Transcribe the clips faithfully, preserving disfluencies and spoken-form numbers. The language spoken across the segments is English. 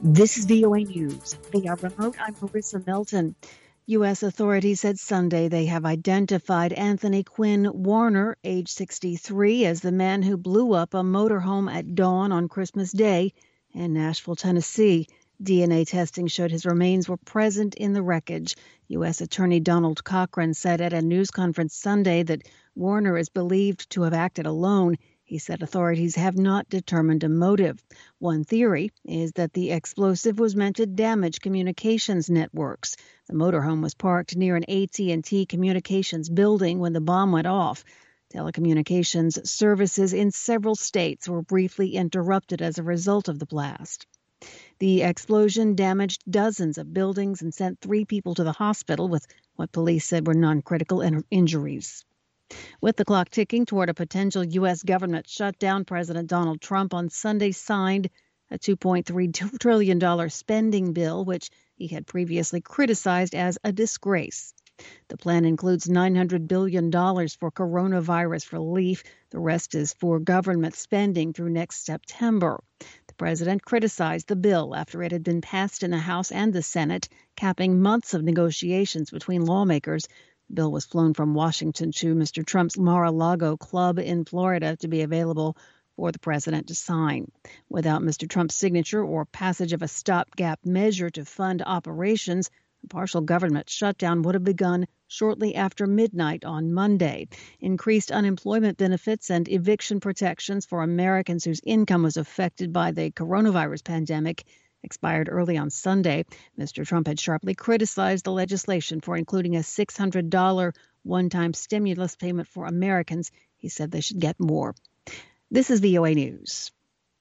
This is V O A News. Via remote, I'm Marissa Melton. U S authorities said Sunday they have identified Anthony Quinn Warner, age sixty-three, as the man who blew up a motorhome at dawn on Christmas Day in Nashville, Tennessee. D N A testing showed his remains were present in the wreckage. U S Attorney Donald Cochran said at a news conference Sunday that Warner is believed to have acted alone. He said authorities have not determined a motive. One theory is that the explosive was meant to damage communications networks. The motorhome was parked near an A T and T communications building when the bomb went off. Telecommunications services in several states were briefly interrupted as a result of the blast. The explosion damaged dozens of buildings and sent three people to the hospital with what police said were non-critical in- injuries. With the clock ticking toward a potential U S government shutdown, President Donald Trump on Sunday signed a two point three trillion dollars spending bill, which he had previously criticized as a disgrace. The plan includes nine hundred billion dollars for coronavirus relief. The rest is for government spending through next September. The president criticized the bill after it had been passed in the House and the Senate, capping months of negotiations between lawmakers. The bill was flown from Washington to Mister Trump's Mar-a-Lago club in Florida to be available for the president to sign. Without Mister Trump's signature or passage of a stopgap measure to fund operations, a partial government shutdown would have begun shortly after midnight on Monday. Increased unemployment benefits and eviction protections for Americans whose income was affected by the coronavirus pandemic expired early on Sunday. Mister Trump had sharply criticized the legislation for including a six hundred dollars one-time stimulus payment for Americans. He said they should get more. This is V O A News.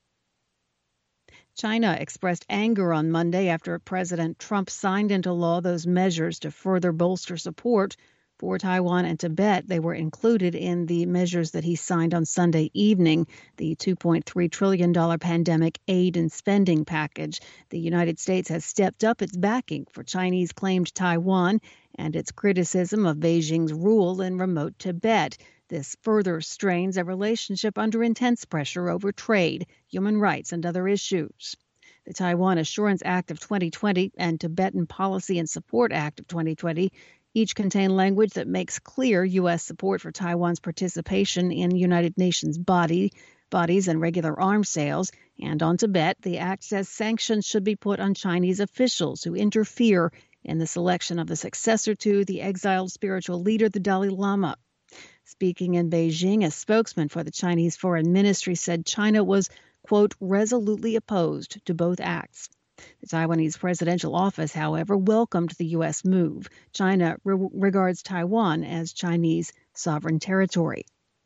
China expressed anger on Monday after President Trump signed into law those measures to further bolster support for Taiwan and Tibet. They were included in the measures that he signed on Sunday evening, the two point three trillion dollars pandemic aid and spending package. The United States has stepped up its backing for Chinese-claimed Taiwan and its criticism of Beijing's rule in remote Tibet. This further strains a relationship under intense pressure over trade, human rights, and other issues. The Taiwan Assurance Act of twenty twenty and Tibetan Policy and Support Act of twenty twenty each contain language that makes clear U S support for Taiwan's participation in United Nations body, bodies and regular arms sales. And on Tibet, the act says sanctions should be put on Chinese officials who interfere in the selection of the successor to the exiled spiritual leader, the Dalai Lama. Speaking in Beijing, a spokesman for the Chinese Foreign Ministry said China was, quote, resolutely opposed to both acts. The Taiwanese presidential office, however, welcomed the U S move. China re- regards Taiwan as Chinese sovereign territory.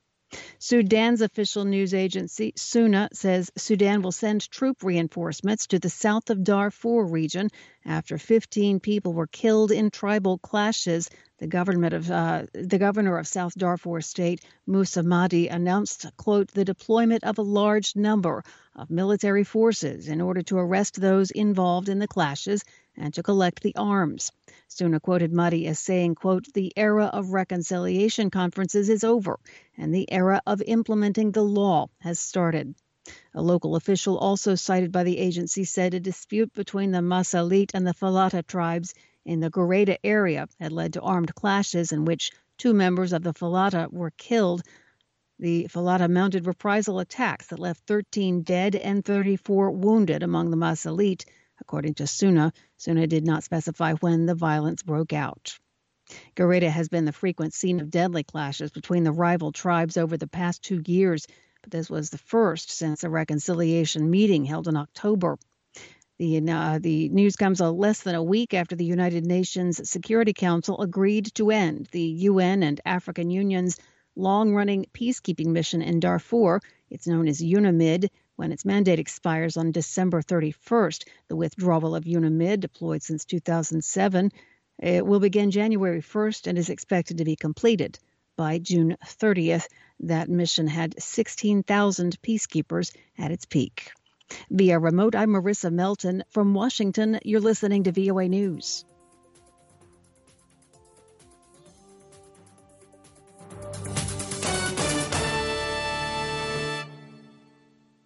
Sudan's official news agency, SUNA, says Sudan will send troop reinforcements to the south of Darfur region after fifteen people were killed in tribal clashes. The government of uh, the governor of South Darfur State, Musa Madi, announced, quote, the deployment of a large number of military forces in order to arrest those involved in the clashes and to collect the arms. SUNA quoted Madi as saying, quote, the era of reconciliation conferences is over and the era of implementing the law has started. A local official also cited by the agency said a dispute between the Masalit and the Falata tribes in the Goreda area had led to armed clashes in which two members of the Falata were killed. The Falata mounted reprisal attacks that left thirteen dead and thirty-four wounded among the Masalit. According to SUNA, SUNA did not specify when the violence broke out. Goreda has been the frequent scene of deadly clashes between the rival tribes over the past two years, but this was the first since a reconciliation meeting held in October. The, uh, the news comes a less than a week after the United Nations Security Council agreed to end the U N and African Union's long-running peacekeeping mission in Darfur. It's known as UNAMID. When its mandate expires on December thirty-first, the withdrawal of UNAMID, deployed since two thousand seven, it will begin January first and is expected to be completed by June thirtieth. That mission had sixteen thousand peacekeepers at its peak. Via remote, I'm Marissa Melton. From Washington, you're listening to V O A News.